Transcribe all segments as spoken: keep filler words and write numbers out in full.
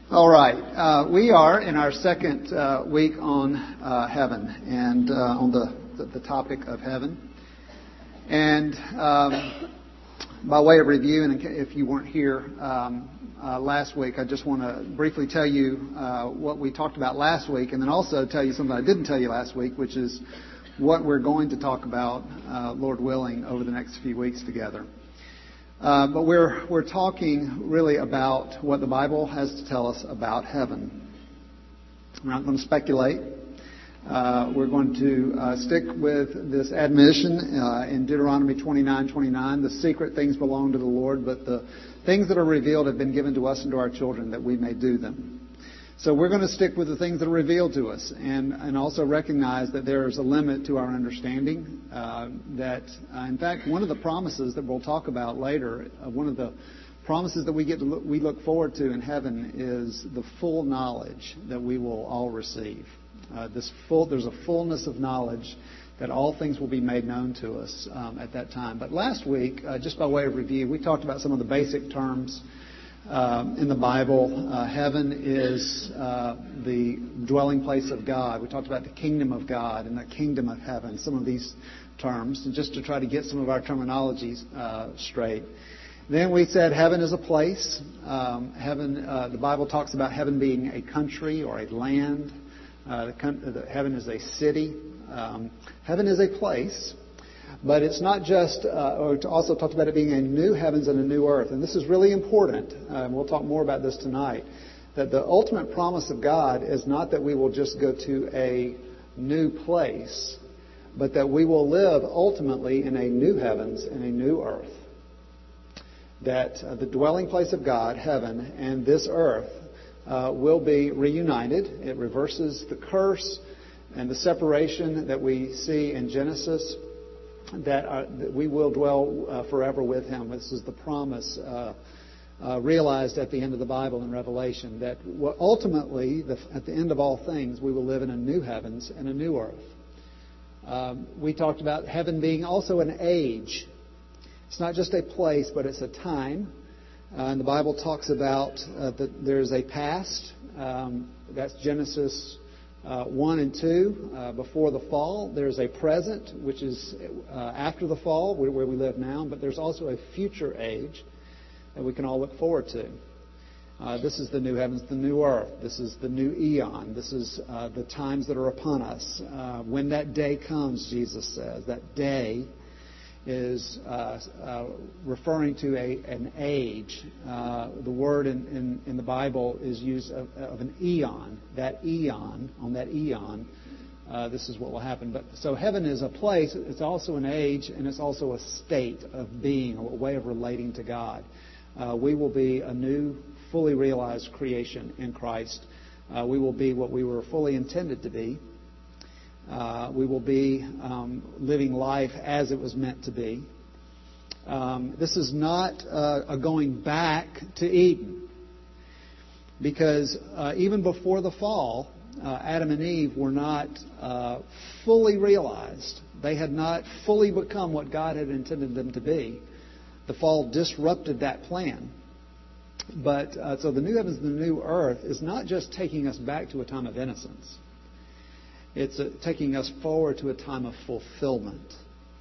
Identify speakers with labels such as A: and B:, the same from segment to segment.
A: All right. Uh, we are in our second uh, week on uh, heaven and uh, on the, the, the topic of heaven. And um, by way of review, and if you weren't here um, uh, last week, I just want to briefly tell you uh, what we talked about last week, and then also tell you something I didn't tell you last week, which is what we're going to talk about, uh, Lord willing, over the next few weeks together. Uh, but we're we're talking really about what the Bible has to tell us about heaven. We're not going to speculate. Uh, we're going to uh, stick with this admonition uh, in Deuteronomy twenty-nine twenty-nine. The secret things belong to the Lord, but the things that are revealed have been given to us and to our children that we may do them. So we're going to stick with the things that are revealed to us and, and also recognize that there is a limit to our understanding. Uh, that, uh, in fact, one of the promises that we'll talk about later, uh, one of the promises that we get to look, we look forward to in heaven is the full knowledge that we will all receive. Uh, this full, there's a fullness of knowledge that all things will be made known to us um, at that time. But last week, uh, just by way of review, we talked about some of the basic terms Um, in the Bible. Uh, heaven is uh, the dwelling place of God. We talked about the kingdom of God and the kingdom of heaven, some of these terms, and just to try to get some of our terminologies uh, straight. Then we said heaven is a place. Um, heaven, uh, the Bible talks about heaven being a country or a land. Uh, the, the, heaven is a city. Um, heaven is a place. But it's not just, uh, or also talked about it being a new heavens and a new earth. And this is really important. Uh, we'll talk more about this tonight. That the ultimate promise of God is not that we will just go to a new place, but that we will live ultimately in a new heavens and a new earth. That uh, the dwelling place of God, heaven, and this earth uh, will be reunited. It reverses the curse and the separation that we see in Genesis. That, uh, that we will dwell uh, forever with Him. This is the promise uh, uh, realized at the end of the Bible in Revelation. That ultimately, the, at the end of all things, we will live in a new heavens and a new earth. Um, we talked about heaven being also an age. It's not just a place, but it's a time. Uh, and the Bible talks about uh, that there's a past. Um, that's Genesis Uh, one and two, uh, before the fall. There's a present, which is uh, after the fall, where, where we live now. But there's also a future age that we can all look forward to. Uh, this is the new heavens, the new earth. This is the new eon. This is uh, the times that are upon us. Uh, when that day comes, Jesus says, that day is uh, uh, referring to a, an age. Uh, the word in, in, in the Bible is used of, of an eon. That eon, on that eon, uh, this is what will happen. But so heaven is a place. It's also an age, and it's also a state of being, a way of relating to God. Uh, we will be a new, fully realized creation in Christ. Uh, we will be what we were fully intended to be. Uh, we will be um, living life as it was meant to be. Um, this is not uh, a going back to Eden. Because uh, even before the fall, uh, Adam and Eve were not uh, fully realized. They had not fully become what God had intended them to be. The fall disrupted that plan. But uh, so the new heavens and the new earth is not just taking us back to a time of innocence. It's uh, taking us forward to a time of fulfillment.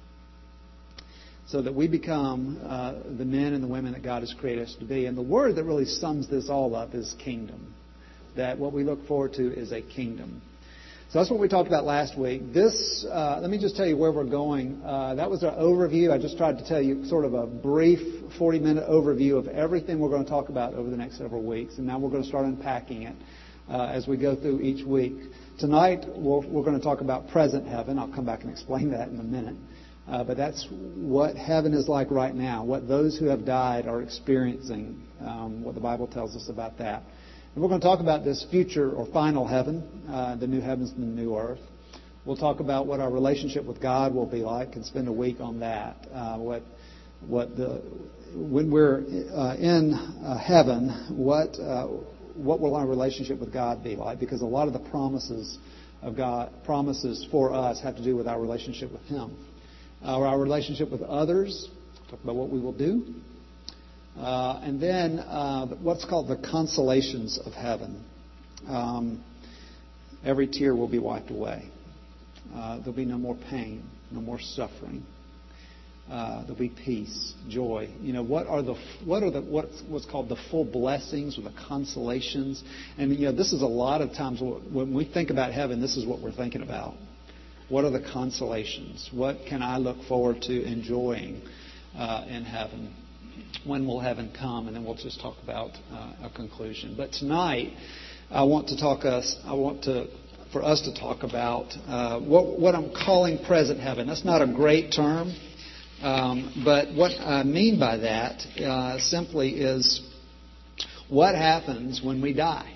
A: So that we become uh, the men and the women that God has created us to be. And the word that really sums this all up is kingdom. That what we look forward to is a kingdom. So that's what we talked about last week. This, uh, let me just tell you where we're going. Uh, that was our overview. I just tried to tell you sort of a brief forty-minute overview of everything we're going to talk about over the next several weeks. And now we're going to start unpacking it uh, as we go through each week. Tonight, we're, we're going to talk about present heaven. I'll come back and explain that in a minute. Uh, but that's what heaven is like right now, what those who have died are experiencing, um, what the Bible tells us about that. And we're going to talk about this future or final heaven, uh, the new heavens and the new earth. We'll talk about what our relationship with God will be like and spend a week on that. Uh, what what the when we're uh, in uh, heaven, what uh, what will our relationship with God be like? Because a lot of the promises of God, promises for us, have to do with our relationship with Him. Our, our relationship with others, talk about what we will do. Uh, and then uh, what's called the consolations of heaven. Um, every tear will be wiped away. Uh, there'll be no more pain, no more suffering. Uh, there'll be peace, joy. You know, what are the what are the what's what's called the full blessings or the consolations? And you know, this is a lot of times when we think about heaven, this is what we're thinking about. What are the consolations? What can I look forward to enjoying uh, in heaven? When will heaven come? And then we'll just talk about uh, a conclusion. But tonight, I want to talk us. I want to for us to talk about uh, what what I'm calling present heaven. That's not a great term. Um, but what I mean by that uh, simply is what happens when we die.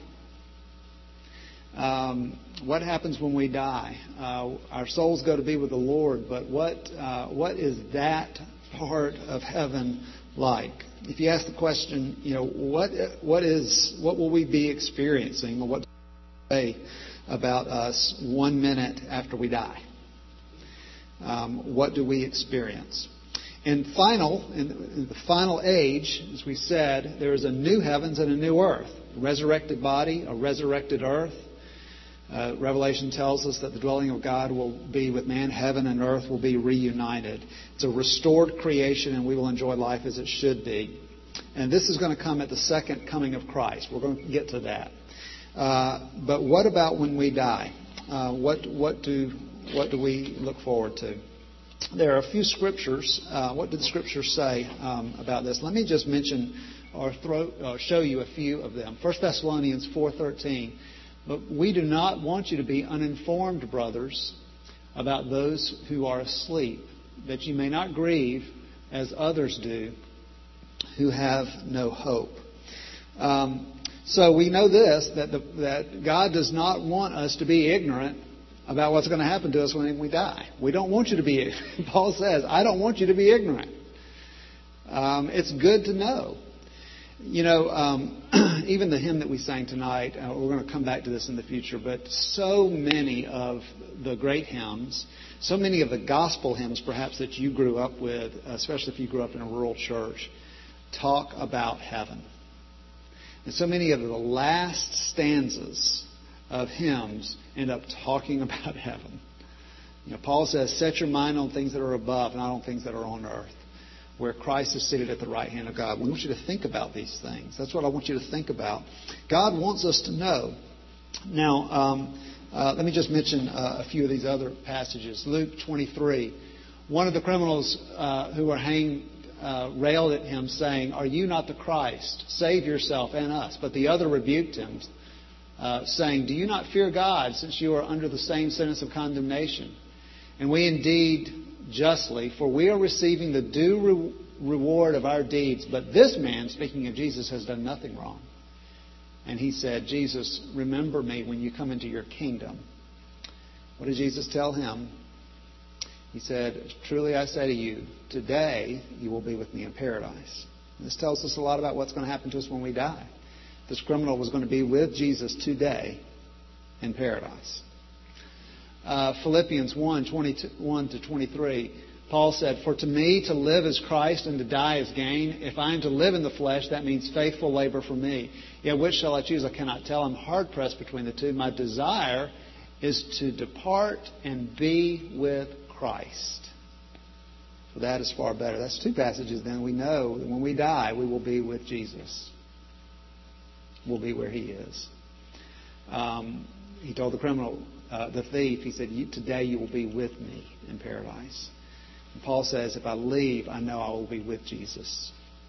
A: Um, what happens when we die? Uh, our souls go to be with the Lord, but what uh, what is that part of heaven like? If you ask the question, you know, what what is what will we be experiencing, or what do we say about us one minute after we die? Um, what do we experience? And final, in the final age, as we said, there is a new heavens and a new earth. A resurrected body, a resurrected earth. Uh, Revelation tells us that the dwelling of God will be with man. Heaven and earth will be reunited. It's a restored creation, and we will enjoy life as it should be. And this is going to come at the second coming of Christ. We're going to get to that. Uh, but what about when we die? Uh, what what do what do we look forward to? There are a few scriptures. Uh, what did the scriptures say um, about this? Let me just mention or throw, uh, show you a few of them. First Thessalonians four thirteen. But we do not want you to be uninformed, brothers, about those who are asleep, that you may not grieve as others do, who have no hope. Um, so we know this, that the, that God does not want us to be ignorant about what's going to happen to us when we die. We don't want you to be, Paul says, I don't want you to be ignorant. Um, it's good to know. You know, um, even the hymn that we sang tonight, uh, we're going to come back to this in the future, but so many of the great hymns, so many of the gospel hymns perhaps that you grew up with, especially if you grew up in a rural church, talk about heaven. And so many of the last stanzas of hymns end up talking about heaven. You know, Paul says, set your mind on things that are above, not on things that are on earth, where Christ is seated at the right hand of God. We want you to think about these things. That's what I want you to think about. God wants us to know. Now, um, uh, let me just mention uh, a few of these other passages. Luke twenty-three. One of the criminals uh, who were hanged uh, railed at him, saying, are you not the Christ? Save yourself and us. But the other rebuked him, Uh, saying, do you not fear God, since you are under the same sentence of condemnation? And we indeed justly, for we are receiving the due re- reward of our deeds. But this man, speaking of Jesus, has done nothing wrong. And he said, Jesus, remember me when you come into your kingdom. What did Jesus tell him? He said, truly I say to you, today you will be with me in paradise. And this tells us a lot about what's going to happen to us when we die. This criminal was going to be with Jesus today in paradise. Uh, Philippians one, twenty-one to twenty-three, Paul said, for to me to live is Christ and to die is gain. If I am to live in the flesh, that means faithful labor for me. Yet which shall I choose? I cannot tell. I'm hard pressed between the two. My desire is to depart and be with Christ. For that is far better. That's two passages then. We know that when we die, we will be with Jesus. Will be where he is. Um, he told the criminal, uh, the thief, he said, today you will be with me in paradise. And Paul says, if I leave, I know I will be with Jesus.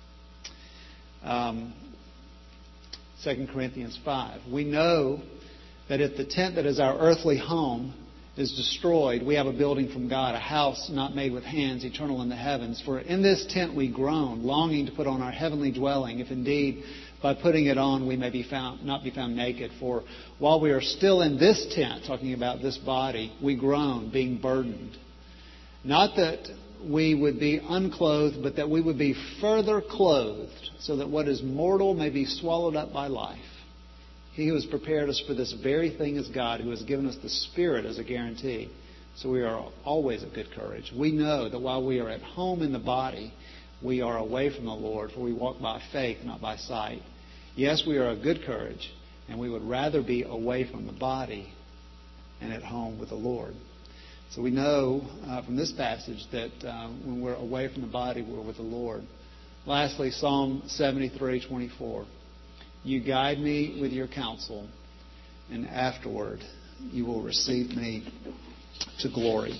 A: Um, Second Corinthians five. We know that if the tent that is our earthly home is destroyed, we have a building from God, a house not made with hands, eternal in the heavens. For in this tent we groan, longing to put on our heavenly dwelling, if indeed by putting it on we may be found not be found naked. For while we are still in this tent, talking about this body, we groan, being burdened. Not that we would be unclothed, but that we would be further clothed, so that what is mortal may be swallowed up by life. He who has prepared us for this very thing is God, who has given us the Spirit as a guarantee. So we are always of good courage. We know that while we are at home in the body, we are away from the Lord, for we walk by faith, not by sight. Yes, we are of good courage, and we would rather be away from the body and at home with the Lord. So we know uh, from this passage that uh, when we're away from the body, we're with the Lord. Lastly, Psalm seventy-three twenty-four. You guide me with your counsel, and afterward you will receive me to glory.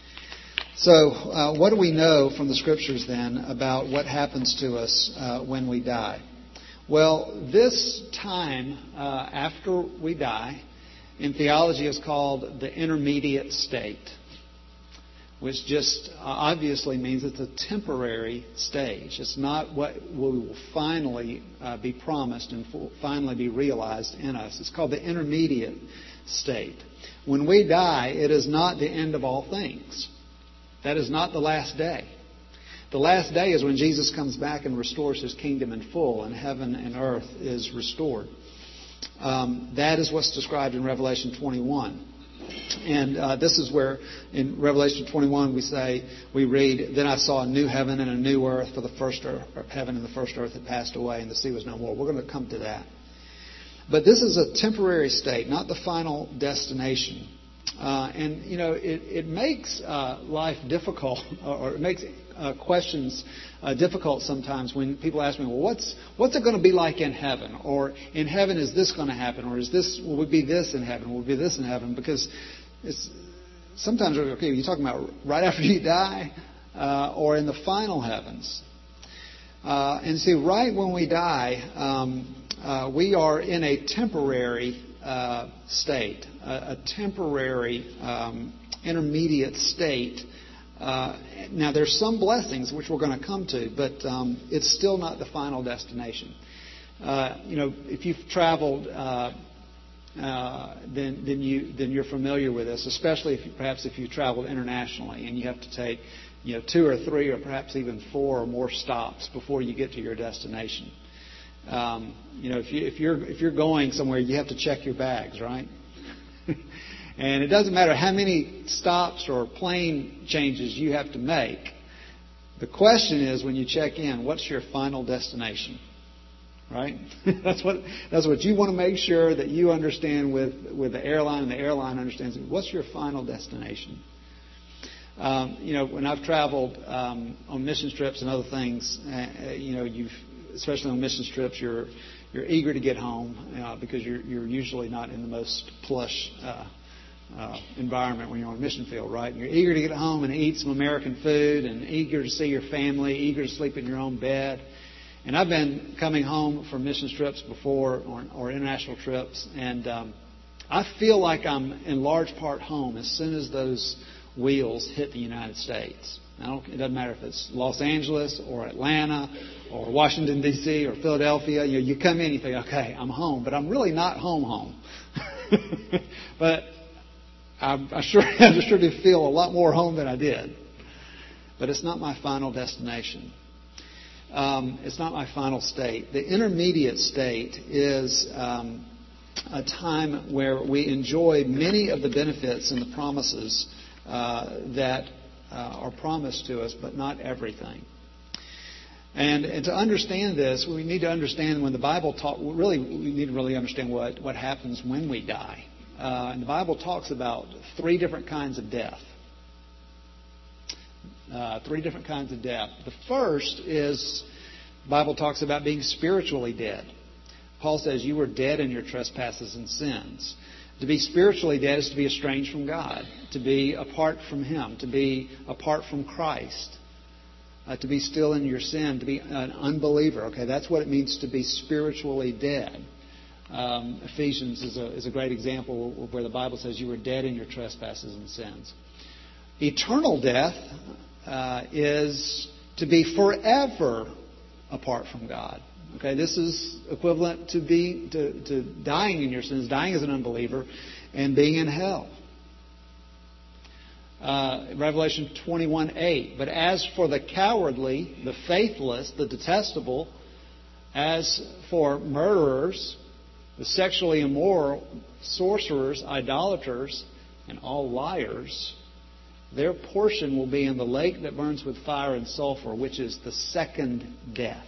A: So uh, what do we know from the Scriptures then about what happens to us uh, when we die? Well, this time uh, after we die in theology is called the intermediate state, which just obviously means it's a temporary stage. It's not what we will finally uh, be promised and finally be realized in us. It's called the intermediate state. When we die, it is not the end of all things. That is not the last day. The last day is when Jesus comes back and restores His kingdom in full, and heaven and earth is restored. Um, that is what's described in Revelation twenty-one. And uh, this is where in Revelation twenty-one we say, we read, Then I saw a new heaven and a new earth, for the first earth, heaven and the first earth had passed away, and the sea was no more. We're going to come to that. But this is a temporary state, not the final destination. Uh, and, you know, it, it makes uh, life difficult, or it makes uh, questions uh, difficult sometimes when people ask me, well, what's what's it going to be like in heaven? Or in heaven, is this going to happen? Or is this, will we be this in heaven? Will we be this in heaven? Because it's sometimes, okay, you're talking about right after you die uh, or in the final heavens. Uh, and see, right when we die, um, uh, we are in a temporary Uh, state, a, a temporary um, intermediate state. Uh, now, there's some blessings which we're going to come to, but um, it's still not the final destination. Uh, you know, if you've traveled, uh, uh, then then you then you're familiar with this, especially if you, perhaps if you traveled internationally and you have to take, you know, two or three or perhaps even four or more stops before you get to your destination. Um, you know, if, you, if you're if you're going somewhere, you have to check your bags, right? And it doesn't matter how many stops or plane changes you have to make. The question is, when you check in, what's your final destination? Right? that's what that's what you want to make sure that you understand with with the airline, and the airline understands. What's your final destination? Um, you know, when I've traveled um, on mission trips and other things, uh, you know, you've especially on mission trips, you're you're eager to get home uh, because you're you're usually not in the most plush uh, uh, environment when you're on a mission field, right? And you're eager to get home and eat some American food, and eager to see your family, eager to sleep in your own bed. And I've been coming home from mission trips before, or, or international trips, and um, I feel like I'm in large part home as soon as those wheels hit the United States. I don't, it doesn't matter if it's Los Angeles or Atlanta or Washington, D C or Philadelphia. You know, you come in, you think, okay, I'm home. But I'm really not home home. But I, I sure I sure do feel a lot more home than I did. But it's not my final destination. Um, it's not my final state. The intermediate state is um, a time where we enjoy many of the benefits and the promises uh, that Uh, are promised to us, but not everything. And, and to understand this, we need to understand when the Bible talks, really, we need to really understand what, what happens when we die. Uh, and the Bible talks about three different kinds of death. Uh, three different kinds of death. The first is, the Bible talks about being spiritually dead. Paul says, you were dead in your trespasses and sins. To be spiritually dead is to be estranged from God, to be apart from Him, to be apart from Christ, uh, to be still in your sin, to be an unbeliever. Okay, that's what it means to be spiritually dead. Um, Ephesians is a, is a great example where the Bible says you were dead in your trespasses and sins. Eternal death uh, is to be forever apart from God. Okay, this is equivalent to be to, to dying in your sins, dying as an unbeliever, and being in hell. Uh, Revelation twenty-one eight. But as for the cowardly, the faithless, the detestable, as for murderers, the sexually immoral, sorcerers, idolaters, and all liars, their portion will be in the lake that burns with fire and sulfur, which is the second death.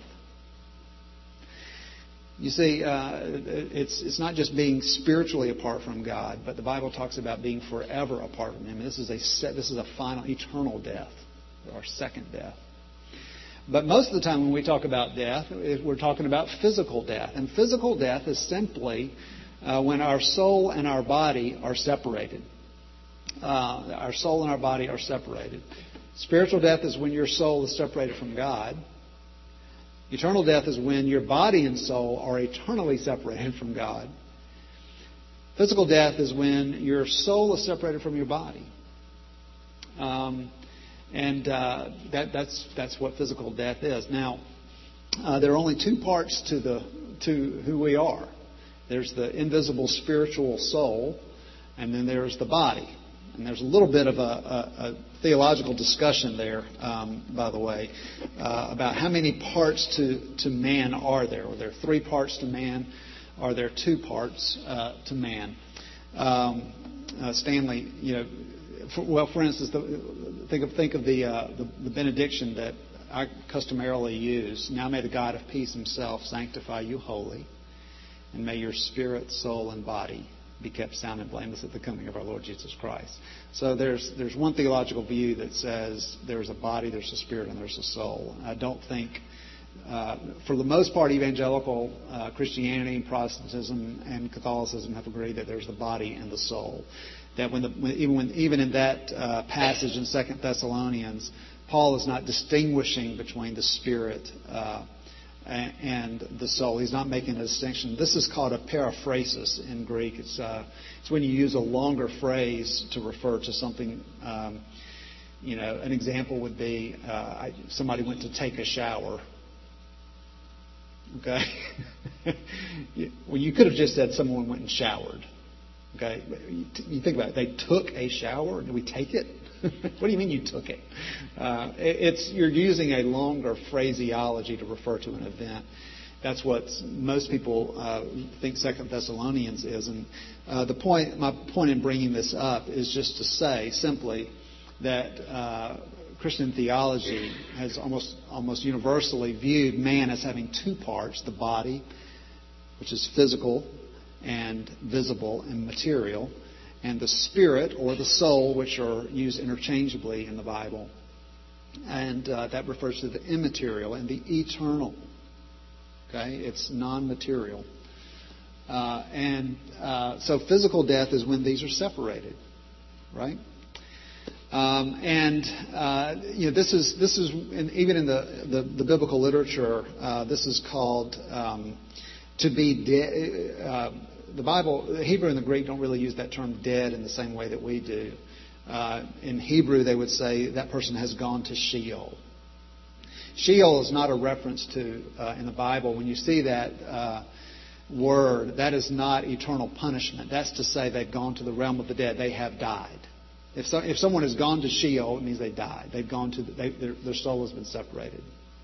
A: You see, uh, it's it's not just being spiritually apart from God, but the Bible talks about being forever apart from Him. This is a set, this is a final, eternal death, our second death. But most of the time when we talk about death, we're talking about physical death. And physical death is simply uh, when our soul and our body are separated. Uh, our soul and our body are separated. Spiritual death is when your soul is separated from God. Eternal death is when your body and soul are eternally separated from God. Physical death is when your soul is separated from your body. Um, and uh, that, that's that's what physical death is. Now, uh, there are only two parts to the to who we are. There's the invisible spiritual soul, and then there's the body. And there's a little bit of a, a, a theological discussion there, um, by the way, uh, about how many parts to, to man are there. Are there three parts to man? Are there two parts uh, to man? Um, uh, Stanley, you know, for, well, for instance, the, think of think of the, uh, the the benediction that I customarily use. Now may the God of peace Himself sanctify you wholly, and may your spirit, soul, and body be kept sound and blameless at the coming of our Lord Jesus Christ. So there's there's one theological view that says there's a body, there's a spirit, and there's a soul. I don't think, uh, for the most part, evangelical uh, Christianity and Protestantism and Catholicism have agreed that there's the body and the soul. That when, the, when even when even in that uh, passage in Second Thessalonians, Paul is not distinguishing between the spirit uh, and the soul. He's not making a distinction. This is called a periphrasis in Greek. It's, uh, it's when you use a longer phrase to refer to something. Um, you know, an example would be uh, I, somebody went to take a shower. Okay? Well, you could have just said someone went and showered. Okay? You think about it. They took a shower. Did we take it? What do you mean you took it? Uh, it's you're using a longer phraseology to refer to an event. That's what most people uh, think Second Thessalonians is. And uh, the point, my point in bringing this up is just to say simply that uh, Christian theology has almost almost universally viewed man as having two parts: the body, which is physical and visible and material, and the spirit or the soul, which are used interchangeably in the Bible. And uh, that refers to the immaterial and the eternal. Okay? It's non-material. Uh, and uh, so physical death is when these are separated. Right? Um, and uh, you know, this is this is in, even in the, the, the biblical literature, uh, this is called um, to be dead. Uh, The Bible, the Hebrew and the Greek don't really use that term dead in the same way that we do. Uh, in Hebrew, they would say that person has gone to Sheol. Sheol is not a reference to, uh, in the Bible, when you see that uh, word, that is not eternal punishment. That's to say they've gone to the realm of the dead. They have died. If so, if someone has gone to Sheol, it means they died. They've gone to, the, they, their, their soul has been separated.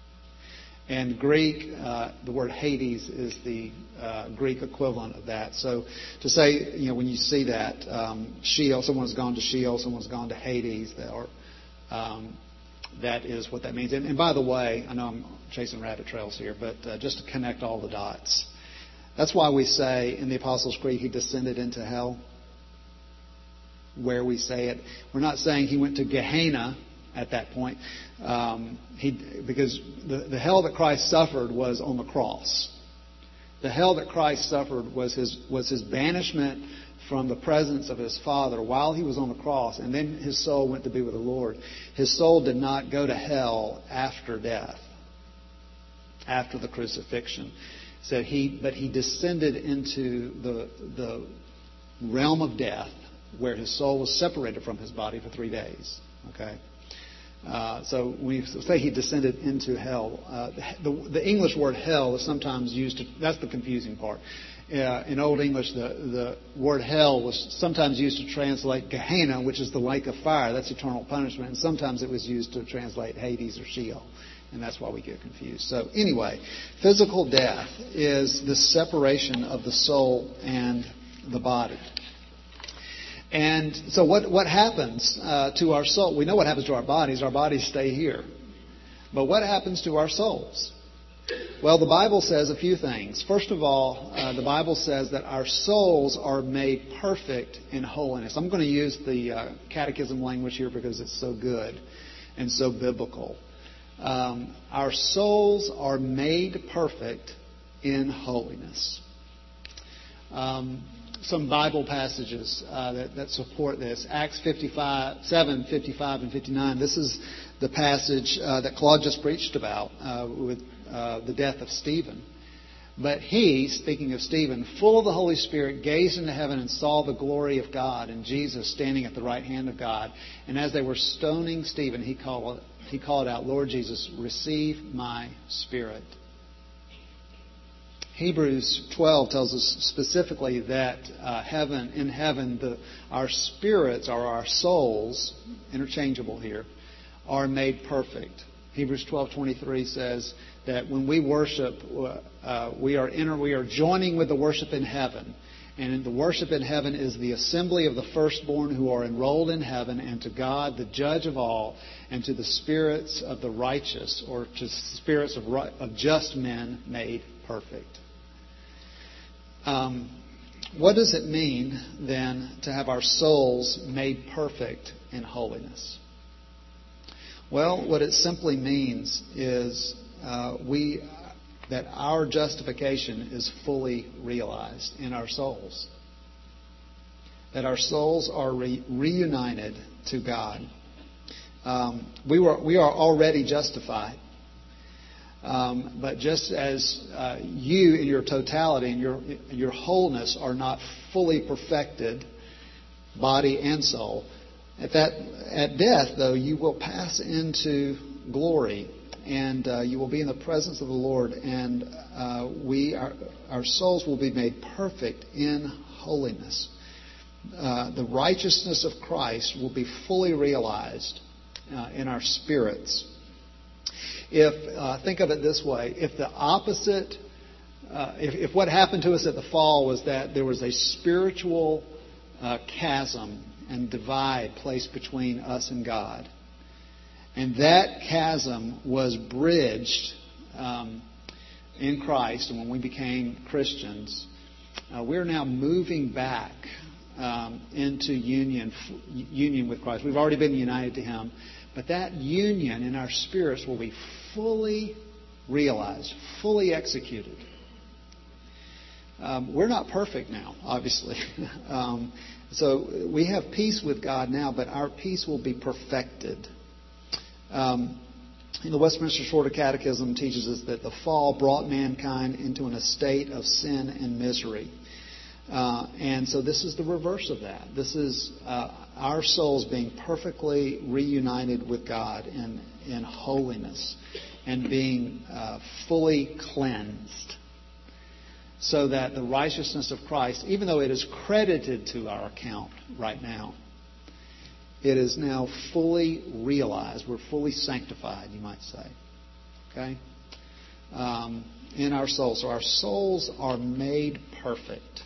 A: And Greek, uh, the word Hades is the uh, Greek equivalent of that. So to say, you know, when you see that, um, Sheol, someone's gone to Sheol, someone's gone to Hades, or, um, that is what that means. And, and by the way, I know I'm chasing rabbit trails here, but uh, just to connect all the dots. That's why we say in the Apostles' Creed, He descended into hell. Where we say it. We're not saying He went to Gehenna at that point. Um, he, because the, the hell that Christ suffered was on the cross. The hell that Christ suffered was his was his banishment from the presence of His Father while He was on the cross, and then His soul went to be with the Lord. His soul did not go to hell after death, after the crucifixion. So he, but He descended into the the realm of death, where His soul was separated from His body for three days. Okay. Uh, so when we say He descended into hell, uh, the, the English word hell is sometimes used to, that's the confusing part. Uh, in Old English, the, the word hell was sometimes used to translate Gehenna, which is the lake of fire. That's eternal punishment. And sometimes it was used to translate Hades or Sheol. And that's why we get confused. So anyway, physical death is the separation of the soul and the body. And so what, what happens uh, to our soul? We know what happens to our bodies. Our bodies stay here. But what happens to our souls? Well, the Bible says a few things. First of all, uh, the Bible says that our souls are made perfect in holiness. I'm going to use the uh, catechism language here because it's so good and so biblical. Um, our souls are made perfect in holiness. Um, some Bible passages uh, that, that support this. Acts fifty-five, seven, fifty-five, and fifty-nine. This is the passage uh, that Claude just preached about uh, with uh, the death of Stephen. But he, speaking of Stephen, full of the Holy Spirit, gazed into heaven and saw the glory of God and Jesus standing at the right hand of God. And as they were stoning Stephen, he called, he called out, Lord Jesus, receive my spirit. Hebrews twelve tells us specifically that uh, heaven, in heaven, the, our spirits, or our souls, interchangeable here, are made perfect. Hebrews twelve twenty-three says that when we worship, uh, we are inter, we are joining with the worship in heaven. And the worship in heaven is the assembly of the firstborn who are enrolled in heaven, and to God, the judge of all, and to the spirits of the righteous, or to spirits of, of just men made perfect. Um, what does it mean, then, to have our souls made perfect in holiness? Well, what it simply means is uh, we that our justification is fully realized in our souls. That our souls are re- reunited to God. Um, we were we are already justified. Um, but just as uh, you in your totality and your your wholeness are not fully perfected, body and soul, at that at death though you will pass into glory, and uh, you will be in the presence of the Lord, and uh, we our, our souls will be made perfect in holiness. Uh, the righteousness of Christ will be fully realized uh, in our spirits. If uh, think of it this way, if the opposite, uh, if, if what happened to us at the fall was that there was a spiritual uh, chasm and divide placed between us and God, and that chasm was bridged um, in Christ, and when we became Christians, uh, we're now moving back um, into union union with Christ. We've already been united to Him. But that union in our spirits will be fully realized, fully executed. Um, we're not perfect now, obviously. um, so we have peace with God now, but our peace will be perfected. Um, the Westminster Shorter Catechism teaches us that the fall brought mankind into an estate of sin and misery. Uh, and so this is the reverse of that. This is uh, our souls being perfectly reunited with God in, in holiness and being uh, fully cleansed, so that the righteousness of Christ, even though it is credited to our account right now, it is now fully realized. We're fully sanctified, you might say. Okay? Um, in our souls. So our souls are made perfect.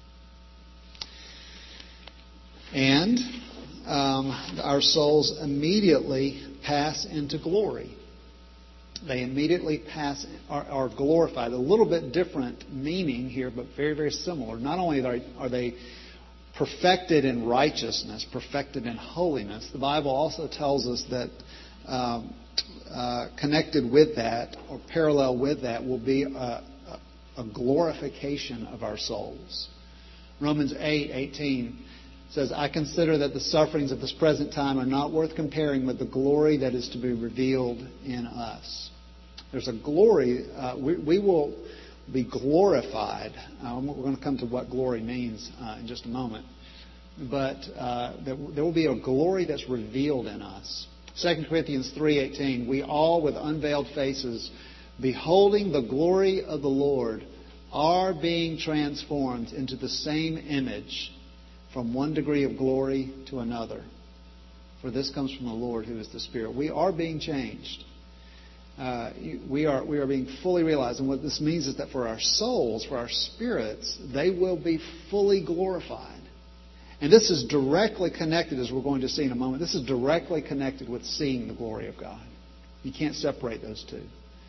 A: And um, our souls immediately pass into glory. They immediately pass, are, are glorified. A little bit different meaning here, but very, very similar. Not only are they, are they perfected in righteousness, perfected in holiness, the Bible also tells us that um, uh, connected with that, or parallel with that, will be a, a glorification of our souls. Romans eight eighteen says, I consider that the sufferings of this present time are not worth comparing with the glory that is to be revealed in us. There's a glory, uh, we, we will be glorified. Uh, we're going to come to what glory means uh, in just a moment. But uh, there, there will be a glory that's revealed in us. Second Corinthians three eighteen, we all with unveiled faces, beholding the glory of the Lord, are being transformed into the same image, from one degree of glory to another. For this comes from the Lord, who is the Spirit. We are being changed. Uh, we are we are being fully realized. And what this means is that for our souls, for our spirits, they will be fully glorified. And this is directly connected, as we're going to see in a moment, this is directly connected with seeing the glory of God. You can't separate those two.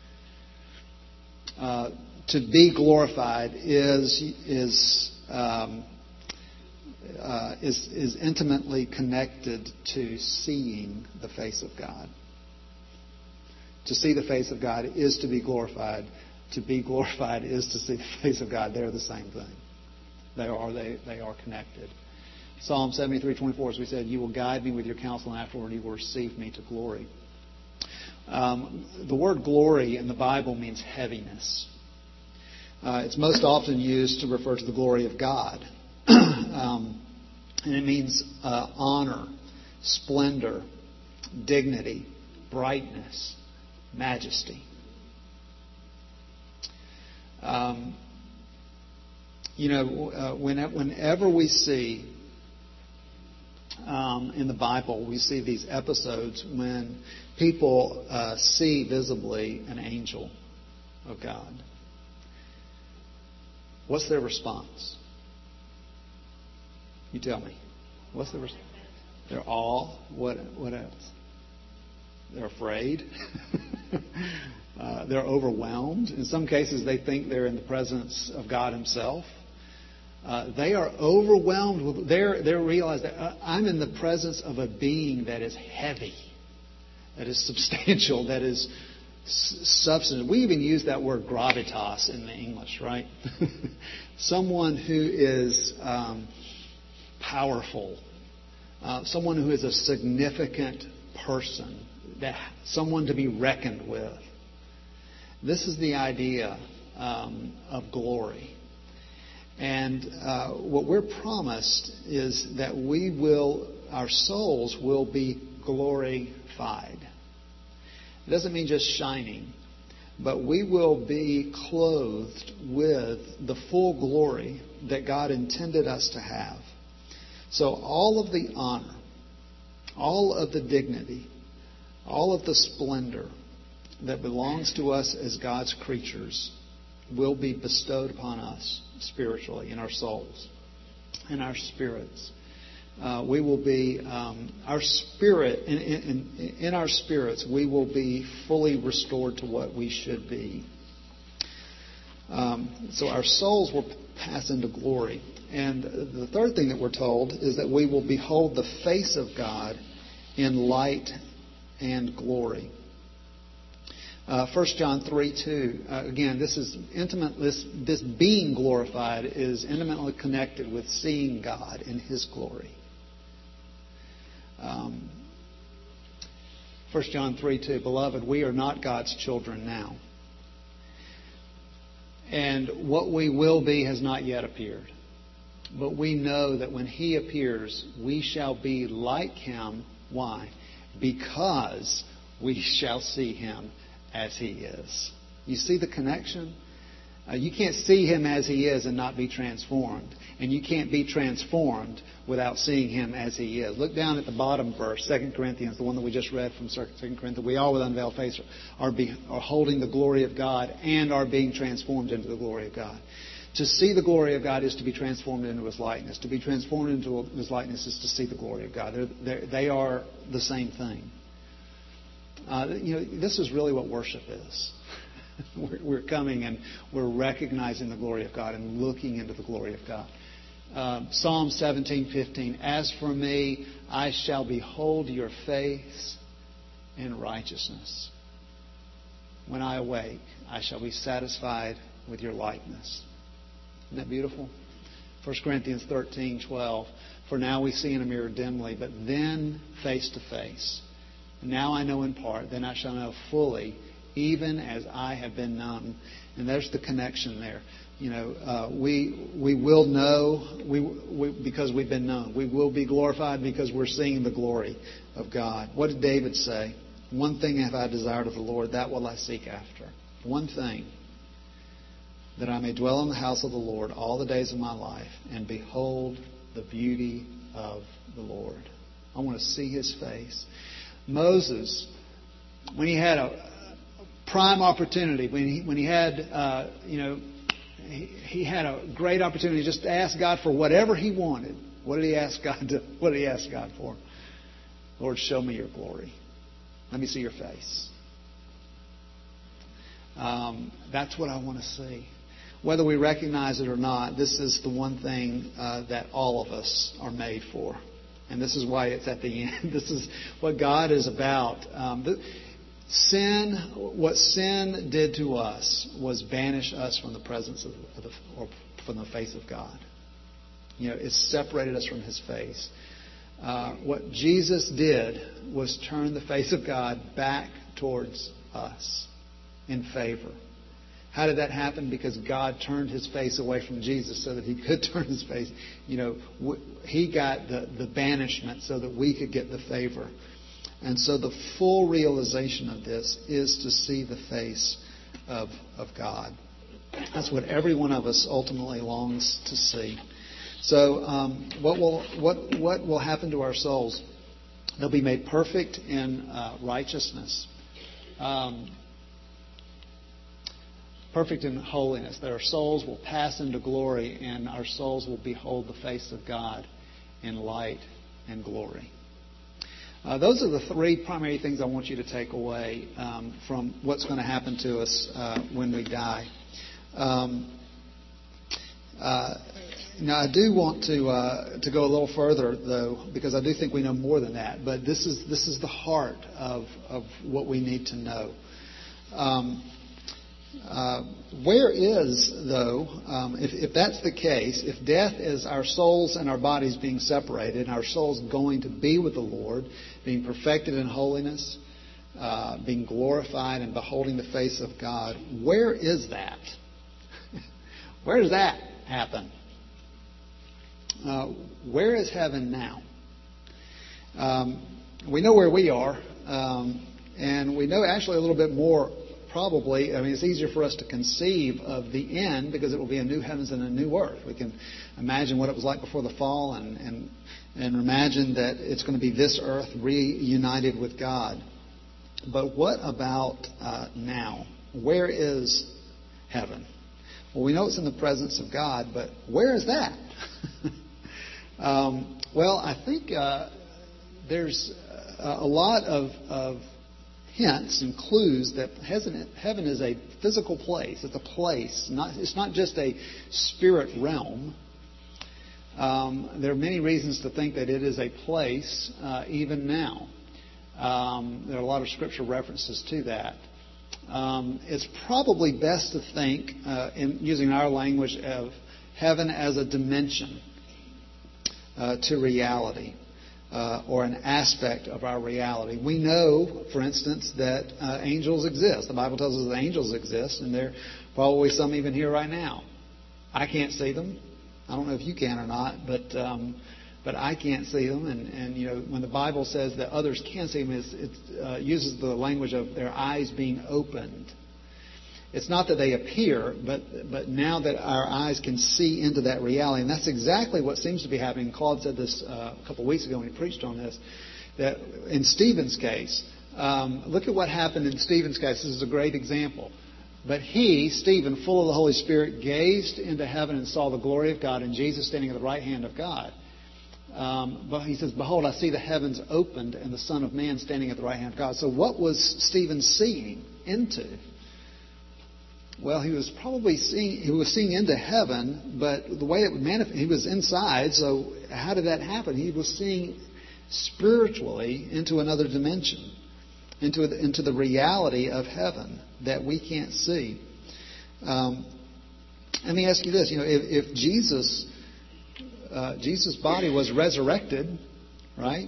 A: Uh, to be glorified is is um, uh, is is intimately connected to seeing the face of God. To see the face of God is to be glorified. To be glorified is to see the face of God. They're the same thing. They are they they are connected. Psalm seventy-three twenty-four, as we said, you will guide me with your counsel, and afterward you will receive me to glory. Um, the word glory in the Bible means heaviness. Uh, it's most often used to refer to the glory of God. um, and it means uh, honor, splendor, dignity, brightness, majesty. Um, you know, uh, when, whenever we see um, in the Bible, we see these episodes when people uh, see visibly an angel of God. What's their response? You tell me. What's the response? They're awe. What? What else? They're afraid. uh, they're overwhelmed. In some cases, they think they're in the presence of God Himself. Uh, they are overwhelmed with. They're they realize that uh, I'm in the presence of a being that is heavy, that is substantial, that is substance. We even use that word gravitas in the English, right? Someone who is um, powerful, uh, someone who is a significant person, that someone to be reckoned with. This is the idea um, of glory. And uh, what we're promised is that we will, our souls will be glorified. It doesn't mean just shining, but we will be clothed with the full glory that God intended us to have. So all of the honor, all of the dignity, all of the splendor that belongs to us as God's creatures will be bestowed upon us spiritually, in our souls, in our spirits. Uh, we will be, um, our spirit, in, in, in our spirits, we will be fully restored to what we should be. Um, so our souls will pass into glory. And the third thing that we're told is that we will behold the face of God in light and glory. Uh, First John three two, uh, again, this is intimate. This, this being glorified is intimately connected with seeing God in His glory. Um, First John three two, beloved, we are not God's children now, and what we will be has not yet appeared. But we know that when He appears, we shall be like Him. Why? Because we shall see Him as He is. You see the connection? Uh, you can't see Him as He is and not be transformed. And you can't be transformed without seeing Him as He is. Look down at the bottom verse, Second Corinthians, the one that we just read from Second Corinthians. We all with unveiled face are, be, are holding the glory of God and are being transformed into the glory of God. To see the glory of God is to be transformed into His likeness. To be transformed into His likeness is to see the glory of God. They're, they're, they are the same thing. Uh, you know, this is really what worship is. we're, we're coming and we're recognizing the glory of God and looking into the glory of God. Uh, Psalm seventeen fifteen. As for me, I shall behold your face in righteousness. When I awake, I shall be satisfied with your likeness. Isn't that beautiful? First Corinthians thirteen twelve. For now we see in a mirror dimly, but then face to face. Now I know in part, then I shall know fully, even as I have been known. And there's the connection there. You know, uh, we we will know we, we because we've been known. We will be glorified because we're seeing the glory of God. What did David say? One thing have I desired of the Lord, that will I seek after. One thing, that I may dwell in the house of the Lord all the days of my life and behold the beauty of the Lord. I want to see His face. Moses, when he had a prime opportunity, when he when he had, uh, you know, he, he had a great opportunity just to ask God for whatever he wanted. What did he ask God to, what did he ask God for? Lord, show me your glory. Let me see your face. Um, that's what I want to see. Whether we recognize it or not, this is the one thing uh, that all of us are made for. And this is why it's at the end. This is what God is about. Um, the, sin, what sin did to us was banish us from the presence of, of the, or from the face of God. You know, it separated us from His face. Uh, what Jesus did was turn the face of God back towards us in favor. How did that happen? Because God turned His face away from Jesus so that He could turn His face. You know, w- He got the, the banishment so that we could get the favor. And so the full realization of this is to see the face of, of God. That's what every one of us ultimately longs to see. So um, what will what what will happen to our souls? They'll be made perfect in uh, righteousness. Um, perfect in holiness, that our souls will pass into glory and our souls will behold the face of God in light and glory. Uh, those are the three primary things I want you to take away um, from what's going to happen to us uh, when we die. Um, uh, now, I do want to uh, to go a little further, though, because I do think we know more than that. But this is this is the heart of of what we need to know. Um, Uh, where is, though, um, if, if that's the case, if death is our souls and our bodies being separated, and our souls going to be with the Lord, being perfected in holiness, uh, being glorified and beholding the face of God, where is that? Where does that happen? Uh, where is heaven now? Um, we know where we are, um, and we know actually a little bit more. Probably, I mean, it's easier for us to conceive of the end because it will be a new heavens and a new earth. We can imagine what it was like before the fall and, and, and imagine that it's going to be this earth reunited with God. But what about uh, now? Where is heaven? Well, we know it's in the presence of God, but where is that? um, well, I think uh, there's a lot of... of hints and clues that heaven is a physical place. It's a place. Not, it's not just a spirit realm. Um, there are many reasons to think that it is a place uh, even now. Um, there are a lot of scriptural references to that. Um, it's probably best to think, uh, in using our language, of heaven as a dimension uh, to reality. Uh, or an aspect of our reality. We know, for instance, that uh, angels exist. The Bible tells us that angels exist, and there are probably some even here right now. I can't see them. I don't know if you can or not, but um, but I can't see them. And, and you know, when the Bible says that others can see them, it's, it uh, uses the language of their eyes being opened. It's not that they appear, but but now that our eyes can see into that reality. And that's exactly what seems to be happening. Claude said this uh, a couple of weeks ago when he preached on this, that in Stephen's case, um, look at what happened in Stephen's case. This is a great example. But he, Stephen, full of the Holy Spirit, gazed into heaven and saw the glory of God and Jesus standing at the right hand of God. Um, but he says, behold, I see the heavens opened and the Son of Man standing at the right hand of God. So what was Stephen seeing into? Well, he was probably seeing, he was seeing into heaven, but the way it would manifest, he was inside, so how did that happen? He was seeing spiritually into another dimension, into, into the reality of heaven that we can't see. Um, let me ask you this, you know, if, if Jesus, uh, Jesus' body was resurrected, right?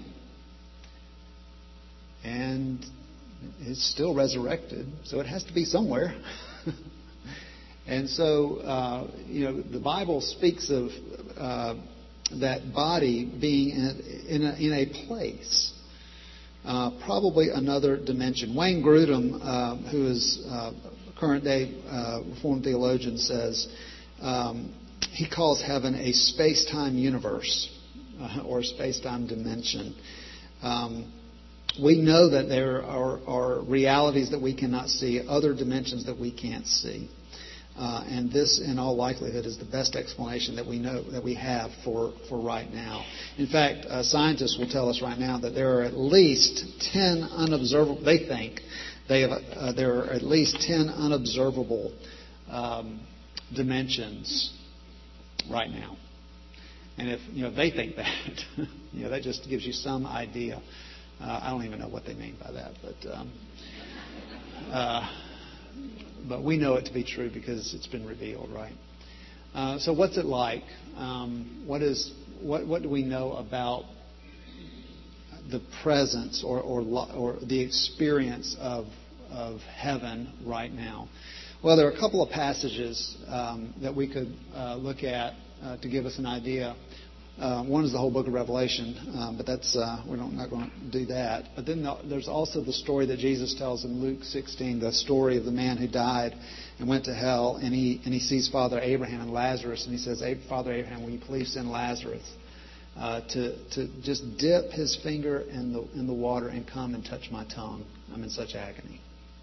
A: And it's still resurrected, so it has to be somewhere. And so, uh, you know, the Bible speaks of uh, that body being in, in, a, in a place, uh, probably another dimension. Wayne Grudem, uh, who is uh, a current-day uh, Reformed theologian, says um, he calls heaven a space-time universe uh, or space-time dimension. Um, we know that there are, are realities that we cannot see, other dimensions that we can't see. Uh, and this, in all likelihood, is the best explanation that we know that we have for, for right now. In fact, uh, scientists will tell us right now that there are at least ten unobservable. They think they have uh, there are at least ten unobservable um, dimensions right now. And if you know they think that, you know that just gives you some idea. Uh, I don't even know what they mean by that, but. Um, uh, But we know it to be true because it's been revealed, right? Uh, so what's it like? Um, what is what what do we know about the presence or or, or the experience of of heaven right now? Well, there are a couple of passages um, that we could uh, look at uh, to give us an idea. Uh, one is the whole book of Revelation, um, but that's uh, we're not, not going to do that. But then the, there's also the story that Jesus tells in Luke sixteen, the story of the man who died and went to hell, and he and he sees Father Abraham and Lazarus, and he says, "Father Abraham, will you please send Lazarus uh, to to just dip his finger in the in the water and come and touch my tongue? I'm in such agony."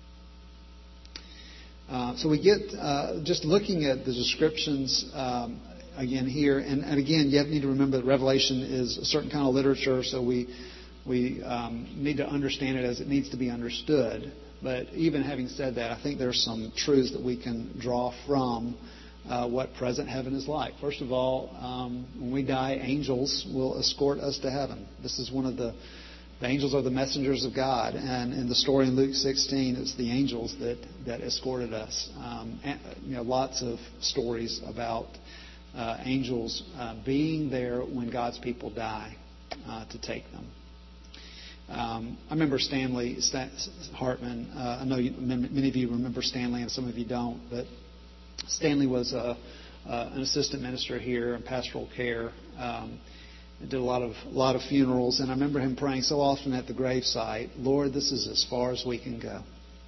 A: Uh, so we get uh, just looking at the descriptions. Um, Again here, and, and again, you need to remember that Revelation is a certain kind of literature, so we we um, need to understand it as it needs to be understood. But even having said that, I think there's some truths that we can draw from uh, what present heaven is like. First of all, um, when we die, angels will escort us to heaven. This is one of the the angels are the messengers of God, and in the story in Luke sixteen, it's the angels that that escorted us. Um, and, you know, lots of stories about. Uh, angels uh, being there when God's people die uh, to take them. Um, I remember Stanley Hartman. Uh, I know you, many of you remember Stanley and some of you don't, but Stanley was a, uh, an assistant minister here in pastoral care. Um, did a lot of a lot of funerals, and I remember him praying so often at the gravesite, "Lord, this is as far as we can go."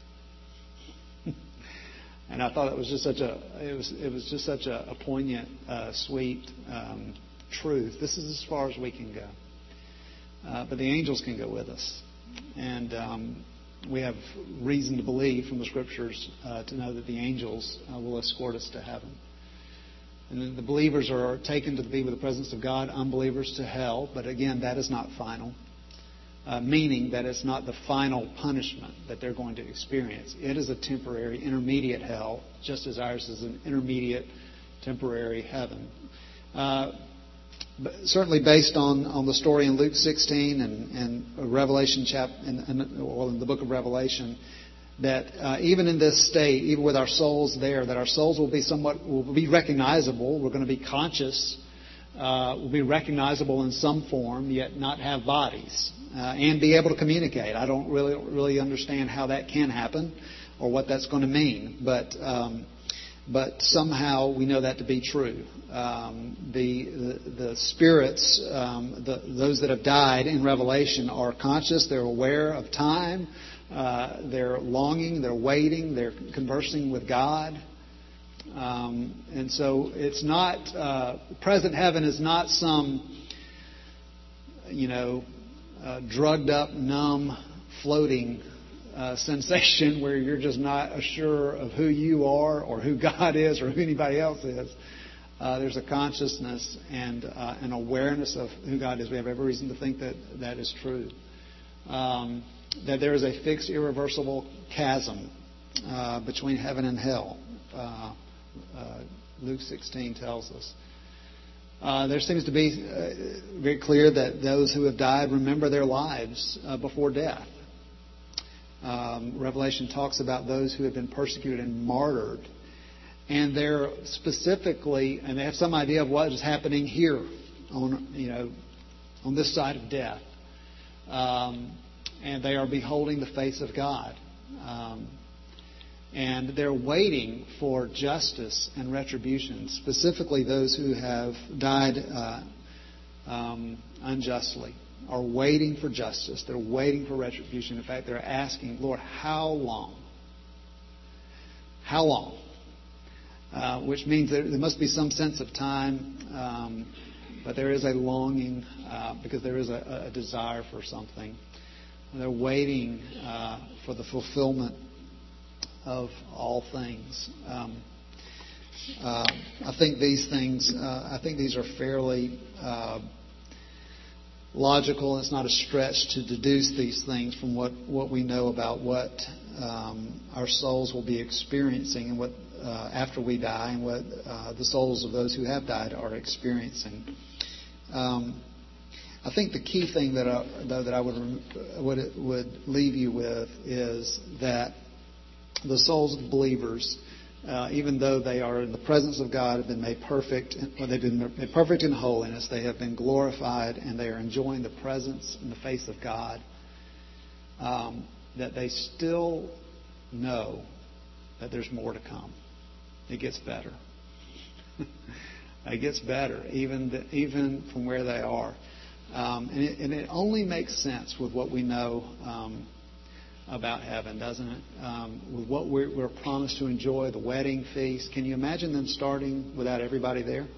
A: And I thought it was just such a it was it was just such a, a poignant, uh, sweet um, truth. This is as far as we can go, uh, but the angels can go with us, and um, we have reason to believe from the Scriptures uh, to know that the angels uh, will escort us to heaven. And then the believers are taken to be with the presence of God, unbelievers to hell. But again, that is not final. Uh, meaning that it's not the final punishment that they're going to experience. It is a temporary, intermediate hell, just as ours is an intermediate, temporary heaven. Uh, but certainly based on, on the story in Luke sixteen and, and Revelation chap, and, and, well, in the book of Revelation, that uh, even in this state, even with our souls there, that our souls will be somewhat will be recognizable. We're going to be conscious. Uh, will be recognizable in some form, yet not have bodies. Uh, and be able to communicate. I don't really really understand how that can happen or what that's going to mean, but um, but somehow we know that to be true. Um, the, the the spirits, um, the, those that have died in Revelation, are conscious. They're aware of time. Uh, they're longing. They're waiting. They're conversing with God. Um, and so it's not uh, present heaven is not some you know. Uh, drugged up, numb, floating uh, sensation where you're just not sure of who you are or who God is or who anybody else is. Uh, there's a consciousness and uh, an awareness of who God is. We have every reason to think that that is true. Um, that there is a fixed, irreversible chasm uh, between heaven and hell. Uh, uh, Luke sixteen tells us. Uh, there seems to be uh, very clear that those who have died remember their lives uh, before death. Um, Revelation talks about those who have been persecuted and martyred. And they're specifically, and they have some idea of what is happening here on, you know, on this side of death. Um, and they are beholding the face of God. Um, And they're waiting for justice and retribution, specifically those who have died uh, um, unjustly are waiting for justice. They're waiting for retribution. In fact, they're asking, Lord, how long? How long? Uh, which means there, there must be some sense of time, um, but there is a longing uh, because there is a, a desire for something. And they're waiting uh, for the fulfillment of all things. Um, uh, I think these things, uh, I think these are fairly uh, logical. It's not a stretch to deduce these things from what, what we know about what um, our souls will be experiencing and what uh, after we die and what uh, the souls of those who have died are experiencing. Um, I think the key thing that I, though, that I would would would leave you with is that the souls of believers, uh, even though they are in the presence of God, have been made perfect, or they've been made perfect in holiness, they have been glorified, and they are enjoying the presence and the face of God. Um, that they still know that there's more to come. It gets better. It gets better, even the, even from where they are. Um, and, it, and it only makes sense with what we know um, about heaven, doesn't it? Um, with what we're, we're promised to enjoy, the wedding feast. Can you imagine them starting without everybody there?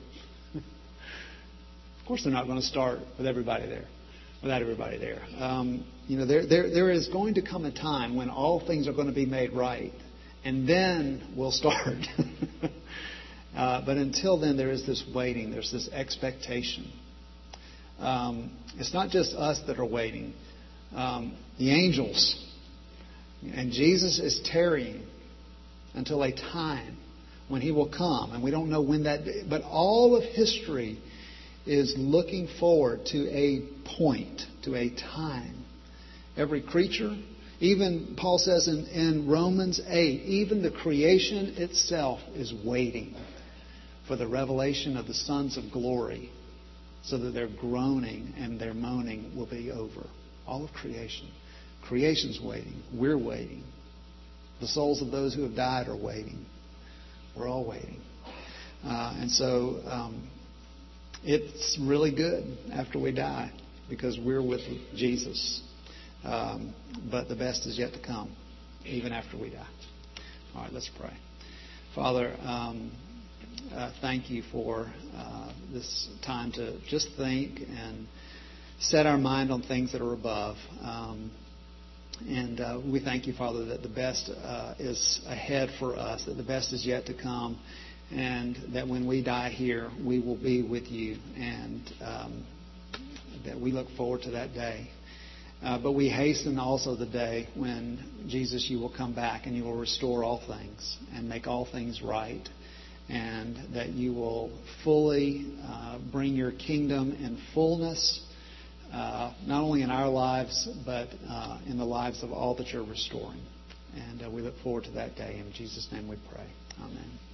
A: Of course they're not going to start with everybody there, without everybody there. Um, you know, there, there there is going to come a time when all things are going to be made right, and then we'll start. uh, but until then, there is this waiting. There's this expectation. Um, it's not just us that are waiting. Um, the angels. And Jesus is tarrying until a time when He will come. And we don't know when that... But all of history is looking forward to a point, to a time. Every creature, even Paul says in, in Romans eight, even the creation itself is waiting for the revelation of the sons of glory, so that their groaning and their moaning will be over. All of creation. Creation's waiting. We're waiting. The souls of those who have died are waiting. We're all waiting. Uh, and so um, it's really good after we die because we're with Jesus. Um, but the best is yet to come, even after we die. All right, let's pray. Father, um, Uh, thank you for uh, this time to just think and set our mind on things that are above. Um, and uh, we thank you, Father, that the best uh, is ahead for us, that the best is yet to come, and that when we die here, we will be with you, and um, that we look forward to that day. Uh, but we hasten also the day when, Jesus, you will come back and you will restore all things and make all things right. And that you will fully uh, bring your kingdom in fullness, uh, not only in our lives, but uh, in the lives of all that you're restoring. And uh, we look forward to that day. In Jesus' name we pray. Amen.